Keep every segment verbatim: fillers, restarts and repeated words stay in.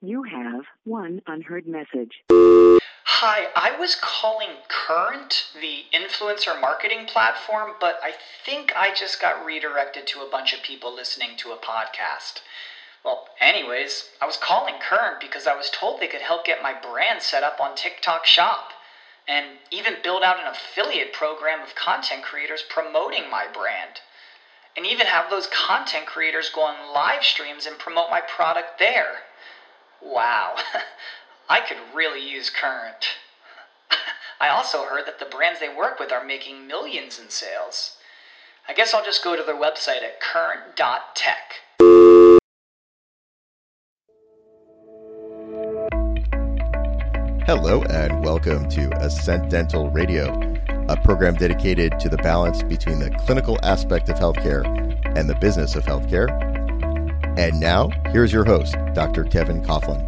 You have one unheard message. Hi, I was calling Current, the influencer marketing platform, but I think I just got redirected to a bunch of people listening to a podcast. Well, anyways, I was calling Current because I was told they could help get my brand set up on TikTok Shop and even build out an affiliate program of content creators promoting my brand. And even have those content creators go on live streams and promote my product there. Wow, I could really use Current. I also heard that the brands they work with are making millions in sales. I guess I'll just go to their website at current dot tech. Hello and welcome to Ascent Dental Radio, a program dedicated to the balance between the clinical aspect of healthcare and the business of healthcare. And now, here's your host, Doctor Kevin Coughlin.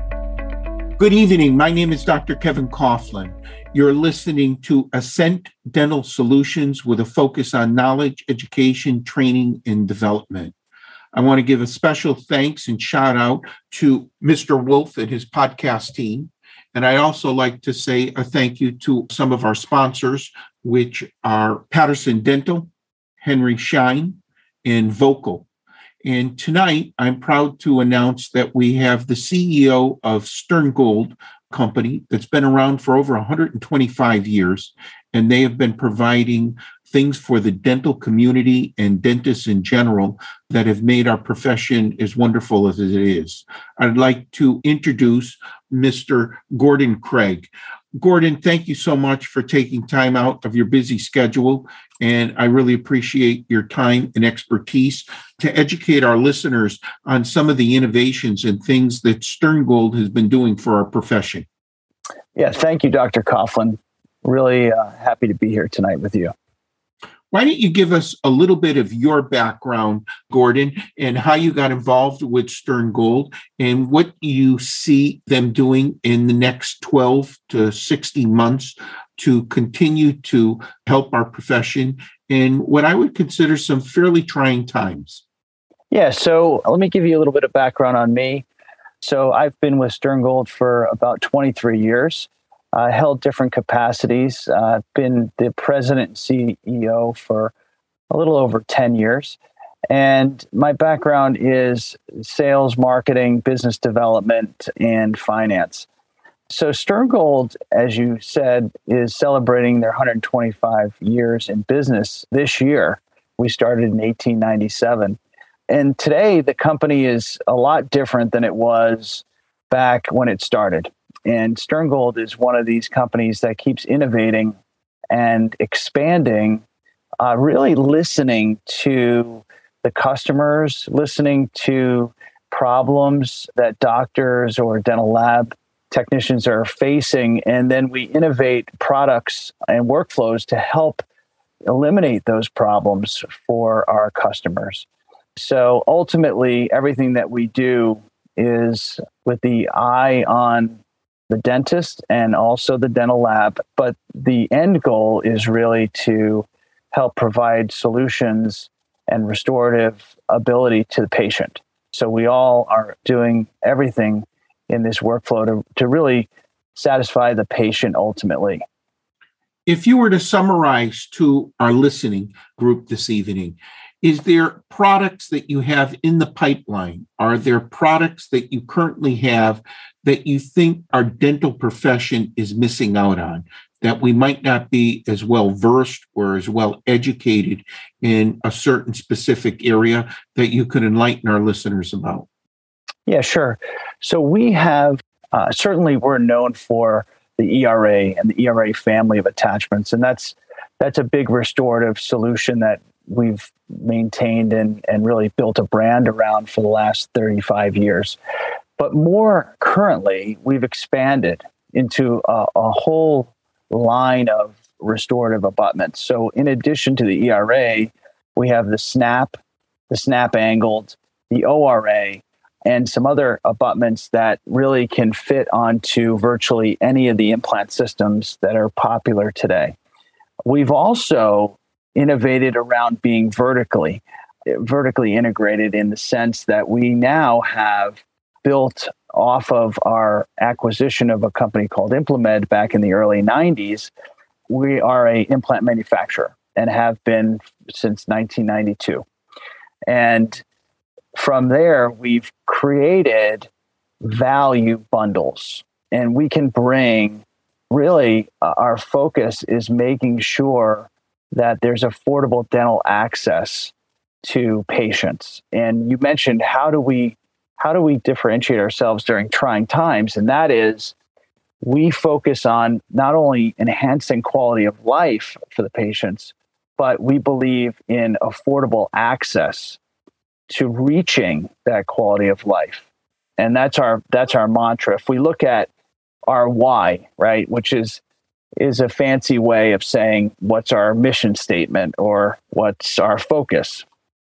Good evening. My name is Doctor Kevin Coughlin. You're listening to Ascent Dental Solutions with a focus on knowledge, education, training, and development. I want to give a special thanks and shout out to Mister Wolf and his podcast team. And I also like to say a thank you to some of our sponsors, which are Patterson Dental, Henry Schein, and Vocal. And tonight, I'm proud to announce that we have the C E O of Sterngold Company that's been around for over one hundred twenty-five years, and they have been providing things for the dental community and dentists in general that have made our profession as wonderful as it is. I'd like to introduce Mister Gordon Craig. Gordon, thank you so much for taking time out of your busy schedule, and I really appreciate your time and expertise to educate our listeners on some of the innovations and things that Sterngold has been doing for our profession. Yeah, thank you, Doctor Coughlin. Really uh, happy to be here tonight with you. Why don't you give us a little bit of your background, Gordon, and how you got involved with Sterngold and what you see them doing in the next twelve to sixteen months to continue to help our profession in what I would consider some fairly trying times. Yeah, so let me give you a little bit of background on me. So I've been with Sterngold for about twenty-three years. I uh, held different capacities. I've uh, been the president and C E O for a little over ten years. And my background is sales, marketing, business development, and finance. So Sterngold, as you said, is celebrating their one hundred twenty-five years in business this year. We started in eighteen ninety-seven. And today, the company is a lot different than it was back when it started. And Sterngold is one of these companies that keeps innovating and expanding, uh, really listening to the customers, listening to problems that doctors or dental lab technicians are facing. And then we innovate products and workflows to help eliminate those problems for our customers. So ultimately, everything that we do is with the eye on the dentist and also the dental lab. But the end goal is really to help provide solutions and restorative ability to the patient. So we all are doing everything in this workflow to, to really satisfy the patient ultimately. If you were to summarize to our listening group this evening, is there products that you have in the pipeline? Are there products that you currently have that you think our dental profession is missing out on, that we might not be as well versed or as well educated in a certain specific area that you could enlighten our listeners about? Yeah, sure. So we have, uh, certainly we're known for the E R A and the E R A family of attachments, and that's that's a big restorative solution that we've maintained and, and really built a brand around for the last thirty-five years. But more currently, we've expanded into a, a whole line of restorative abutments. So in addition to the E R A, we have the SNAP, the SNAP angled, the O R A, and some other abutments that really can fit onto virtually any of the implant systems that are popular today. We've also innovated around being vertically, vertically integrated in the sense that we now have built off of our acquisition of a company called Implemed back in the early nineties. We are a implant manufacturer and have been since nineteen ninety-two. And from there, we've created value bundles, and we can bring really uh, our focus is making sure that there's affordable dental access to patients. And you mentioned, how do we how do we differentiate ourselves during trying times? And that is, we focus on not only enhancing quality of life for the patients, but we believe in affordable access to reaching that quality of life. And that's our that's our mantra. If we look at our why, right, which is is a fancy way of saying what's our mission statement or what's our focus.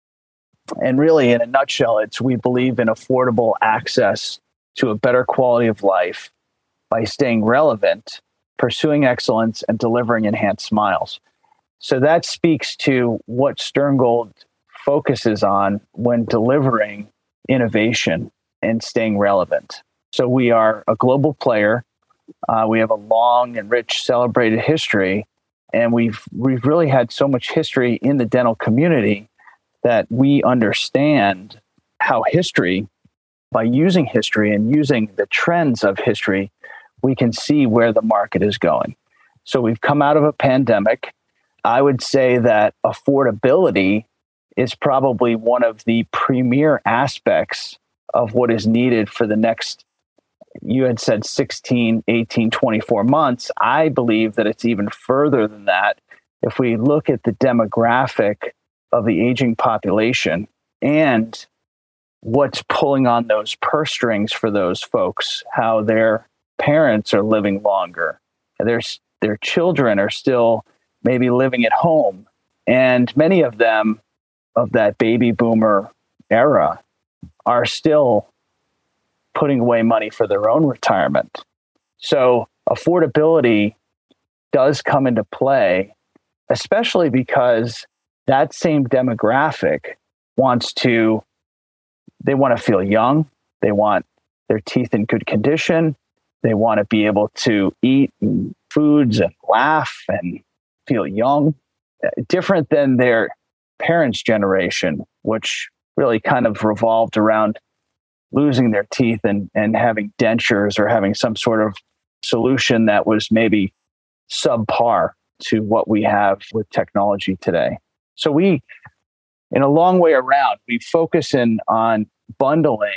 And really, in a nutshell, it's we believe in affordable access to a better quality of life by staying relevant, pursuing excellence, and delivering enhanced smiles. So that speaks to what Sterngold focuses on when delivering innovation and staying relevant. So we are a global player. Uh, we have a long and rich celebrated history, and we've we've really had so much history in the dental community that we understand how history, by using history and using the trends of history, we can see where the market is going. So we've come out of a pandemic. I would say that affordability is probably one of the premier aspects of what is needed for the next, you had said sixteen, eighteen, twenty-four months. I believe that it's even further than that. If we look at the demographic of the aging population and what's pulling on those purse strings for those folks, how their parents are living longer, their, their children are still maybe living at home. And many of them of that baby boomer era are still putting away money for their own retirement. So affordability does come into play, especially because that same demographic wants to, they want to feel young. They want their teeth in good condition. They want to be able to eat foods and laugh and feel young, different than their parents' generation, which really kind of revolved around losing their teeth and, and having dentures or having some sort of solution that was maybe subpar to what we have with technology today. So we, in a long way around, we focus in on bundling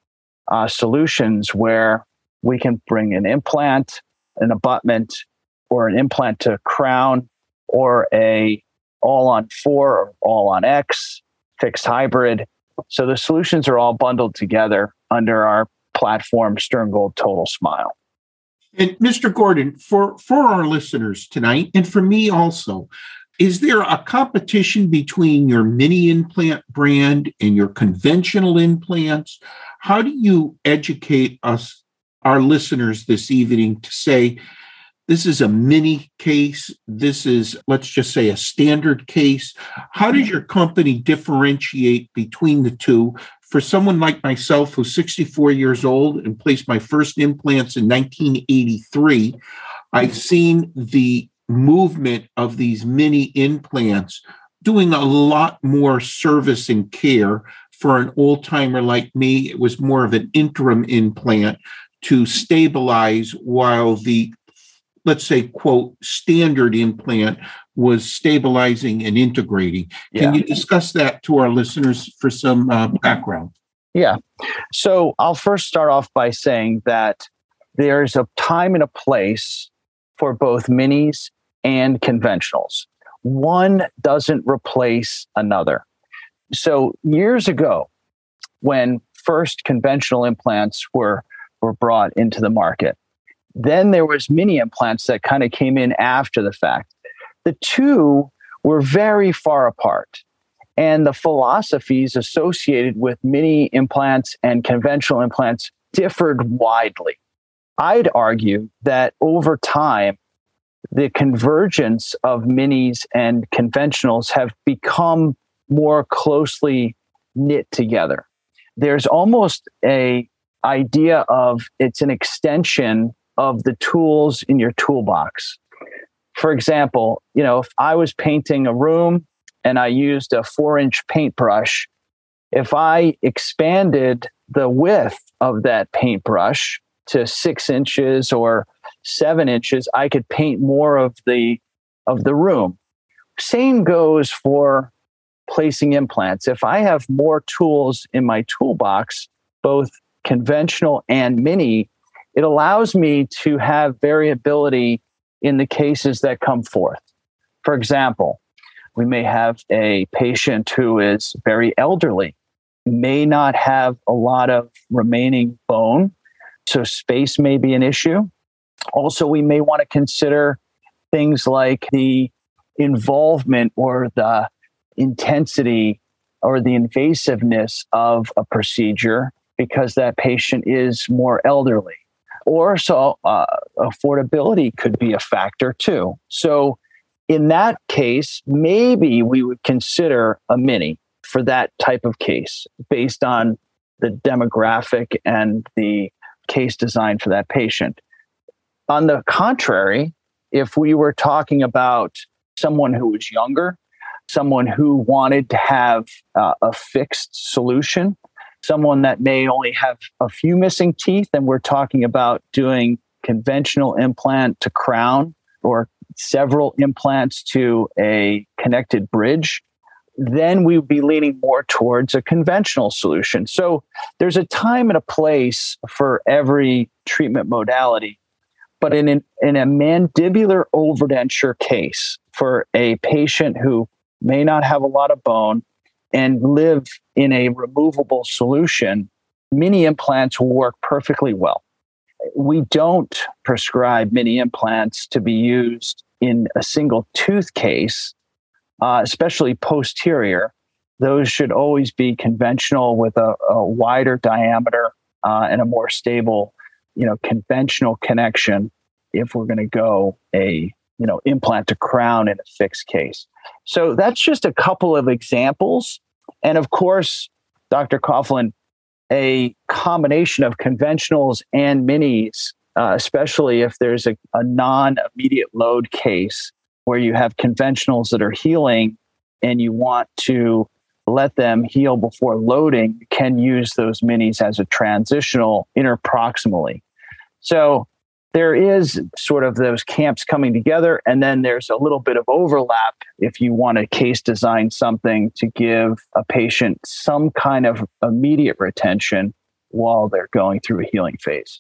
uh, solutions where we can bring an implant, an abutment, or an implant to crown, or a all on four or all on X, fixed hybrid. So the solutions are all bundled together under our platform, Sterngold Total Smile. And Mister Gordon, for, for our listeners tonight, and for me also, is there a competition between your mini implant brand and your conventional implants? How do you educate us, our listeners this evening, to say, this is a mini case, this is, let's just say, a standard case? How does your company differentiate between the two? For someone like myself, who's sixty-four years old and placed my first implants in nineteen eighty-three, I've seen the movement of these mini implants doing a lot more service and care. For an old timer like me, it was more of an interim implant to stabilize while the, let's say, quote, standard implant was stabilizing and integrating. Can yeah. you discuss that to our listeners for some uh, background? Yeah. So I'll first start off by saying that there's a time and a place for both minis and conventionals. One doesn't replace another. So years ago, when first conventional implants were, were brought into the market, then there was mini implants that kind of came in after the fact. The two were very far apart, and the philosophies associated with mini implants and conventional implants differed widely. I'd argue that over time, the convergence of minis and conventionals have become more closely knit together. There's almost a idea of it's an extension of the tools in your toolbox. For example, you know, if I was painting a room and I used a four inch paintbrush, if I expanded the width of that paintbrush to six inches or seven inches, I could paint more of the of the room. Same goes for placing implants. If I have more tools in my toolbox, both conventional and mini, it allows me to have variability in the cases that come forth. For example, we may have a patient who is very elderly, may not have a lot of remaining bone, so space may be an issue. Also, we may want to consider things like the involvement or the intensity or the invasiveness of a procedure because that patient is more elderly. Or so uh, affordability could be a factor too. So in that case, maybe we would consider a mini for that type of case based on the demographic and the case design for that patient. On the contrary, if we were talking about someone who was younger, someone who wanted to have uh, a fixed solution, someone that may only have a few missing teeth, and we're talking about doing conventional implant to crown or several implants to a connected bridge, then we would be leaning more towards a conventional solution. So there's a time and a place for every treatment modality. But in, an, in a mandibular overdenture case for a patient who may not have a lot of bone and live in a removable solution, mini implants will work perfectly well. We don't prescribe mini implants to be used in a single tooth case, uh, especially posterior. Those should always be conventional with a, a wider diameter uh, and a more stable, you know, conventional connection if we're going to go a, you know, implant to crown in a fixed case. So that's just a couple of examples. And of course, Doctor Coughlin, a combination of conventionals and minis, uh, especially if there's a, a non-immediate load case where you have conventionals that are healing and you want to let them heal before loading, you can use those minis as a transitional interproximally. So there is sort of those camps coming together, and then there's a little bit of overlap if you want to case design something to give a patient some kind of immediate retention while they're going through a healing phase.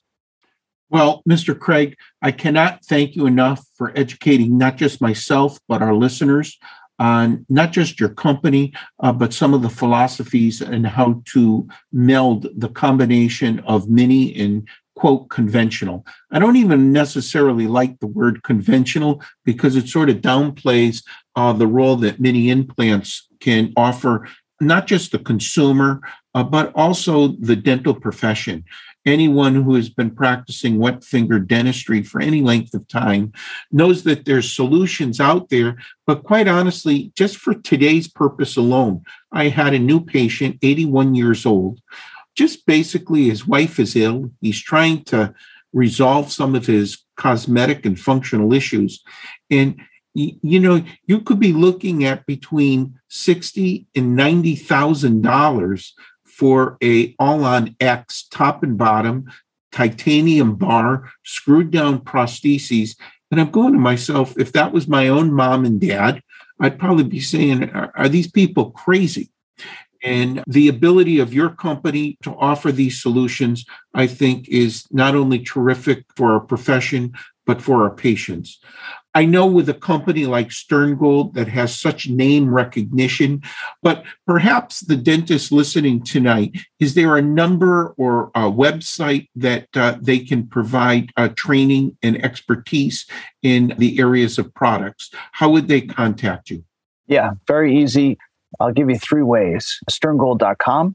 Well, Mister Craig, I cannot thank you enough for educating not just myself, but our listeners on not just your company, uh, but some of the philosophies and how to meld the combination of mini and quote conventional. I don't even necessarily like the word conventional because it sort of downplays uh, the role that mini implants can offer, not just the consumer, uh, but also the dental profession. Anyone who has been practicing wet finger dentistry for any length of time knows that there's solutions out there, but quite honestly, just for today's purpose alone, I had a new patient, eighty-one years old. Just basically, his wife is ill. He's trying to resolve some of his cosmetic and functional issues. And, you know, you could be looking at between sixty thousand and ninety thousand dollars for a all-on X, top and bottom, titanium bar, screwed down prostheses. And I'm going to myself, if that was my own mom and dad, I'd probably be saying, are, are these people crazy? And the ability of your company to offer these solutions, I think, is not only terrific for our profession, but for our patients. I know with a company like Sterngold that has such name recognition, but perhaps the dentist listening tonight, is there a number or a website that uh, they can provide uh, training and expertise in the areas of products? How would they contact you? Yeah, very easy. I'll give you three ways: sterngold dot com,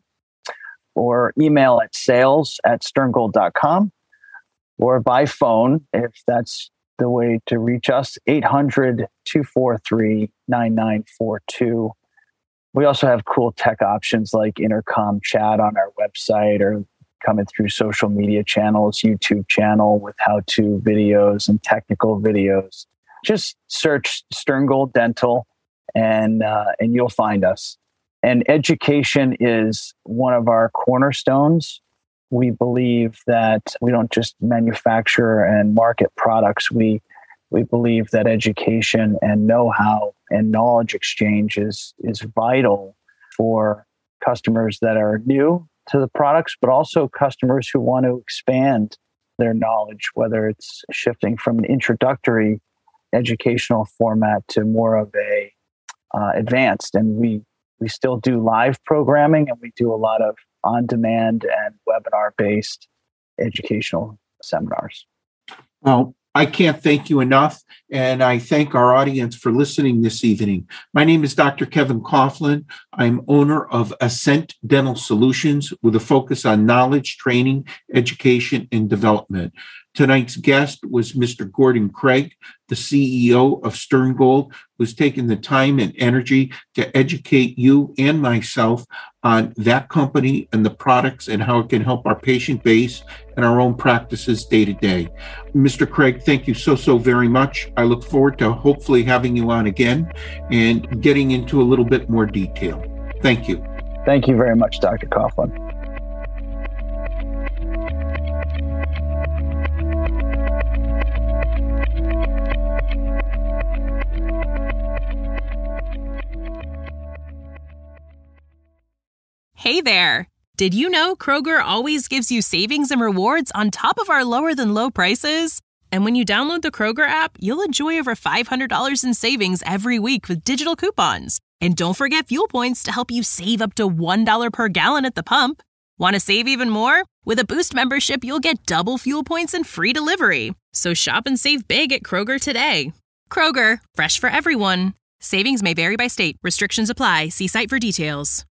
or email at sales at sterngold dot com, or by phone, if that's the way to reach us, eight hundred, two four three, nine nine four two. We also have cool tech options like intercom chat on our website or coming through social media channels, YouTube channel with how-to videos and technical videos. Just search Sterngold Dental and uh, and you'll find us. And education is one of our cornerstones. We believe that we don't just manufacture and market products. We we believe that education and know-how and knowledge exchange is, is vital for customers that are new to the products, but also customers who want to expand their knowledge, whether it's shifting from an introductory educational format to more of a uh, advanced. And we we still do live programming, and we do a lot of on-demand and webinar-based educational seminars. Well, I can't thank you enough, and I thank our audience for listening this evening. My name is Doctor Kevin Coughlin. I'm owner of Ascent Dental Solutions with a focus on knowledge, training, education, and development. Tonight's guest was Mister Gordon Craig, the C E O of Sterngold, who's taken the time and energy to educate you and myself on that company and the products and how it can help our patient base and our own practices day to day. Mister Craig, thank you so, so very much. I look forward to hopefully having you on again and getting into a little bit more detail. Thank you. Thank you very much, Doctor Coughlin. Hey there! Did you know Kroger always gives you savings and rewards on top of our lower than low prices? And when you download the Kroger app, you'll enjoy over five hundred dollars in savings every week with digital coupons. And don't forget fuel points to help you save up to one dollar per gallon at the pump. Want to save even more? With a Boost membership, you'll get double fuel points and free delivery. So shop and save big at Kroger today. Kroger, fresh for everyone. Savings may vary by state. Restrictions apply. See site for details.